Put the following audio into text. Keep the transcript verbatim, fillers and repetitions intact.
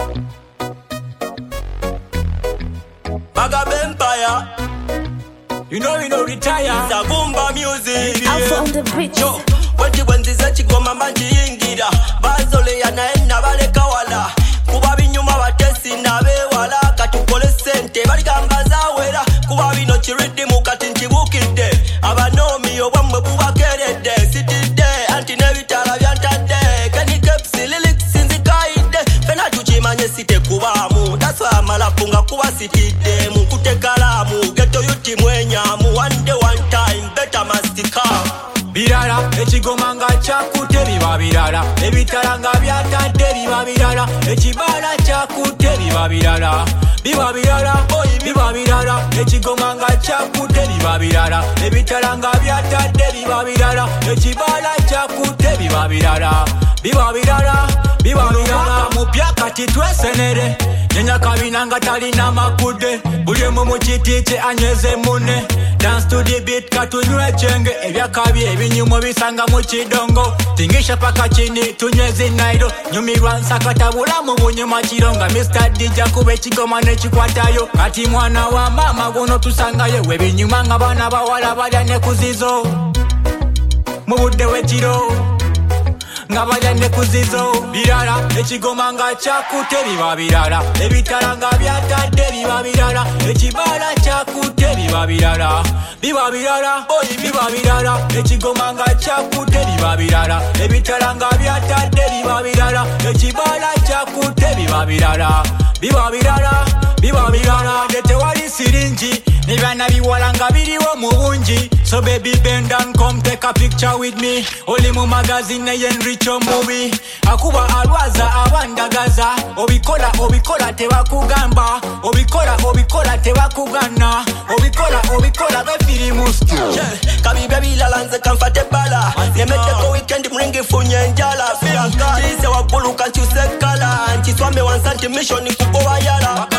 Magab Empire. You know we don't retire. It's a Boomba music. Alpha on the bridge. Yo, when the wenzi zechi goma manji ingira. Bazole ya naena bale kawala. Kuba binyuma batesi na bewala. Katukole sente bali gamba zawera. Kuba bino chiridi mukati nchibukide. Abanomi obamwe buba kerede. Sitide anti nevitala vyantade. Kani kepsi lilik sinzi kaide. Fena tuchimanye site kubamu. That's why malafunga kuba sitide. Mukute kalamu. Geto yuti mwenyamu. One day one time better mastika. Birara, ekigoma nga kyakute biba birara. Ebitala nga byatadde biba birara. Ekibala kyakute biba birara. Biba birara, biba birara. Ekigoma nga kyakute biba birara. Ebitala nga byatadde biba birara. Ekibala kyakute biba birara. Biba birara, biba birara. Mupya kati twesenere. Nyanya kabina nga talina makude. Buli omu mu kiti kye anyeze mune. Dance to the beat katunywe chenge. Ebyakabi ebinyumo bisanga mu kidongo. Tingisha paka chini tunyweze nairo. Nyumirwa nsakata bulamu bunyuma kironga. Mister D J kube kigoma nekikwatayo. Kati mwana wa mama guno tusangayo. Webinyuma nga bana bawala balya ne kuzizo. Mu budde wekiro nga balya ne kuzizo. Birara, ekigoma nga kyakute biba birara. Ebitala nga byatadde biba birara. Ekibala kyakute biba birara. Biba birara, biba birara. Ekigoma nga kyakute biba birara. Ebitala nga byatadde biba birara. Ekibala kyakute biba birara. Biba birara, biba birara. Tewali siringi nibyana biwala nga biriwo mu bungi. So baby bend and come take a picture with me. Oli mu magazine y'enricho movie. Akuba alwaza abandagaza. Obikola obikola tebakugamba. Obikola obikola tebakugana. Obikola obikola befiri musti. Yeah, kabi baby lalanze kamfate bala. Nemete ko weekend mringi funye njala. Feel good. Chise wabulu kanchu sekala. Chiswame one centimission kuko wayala.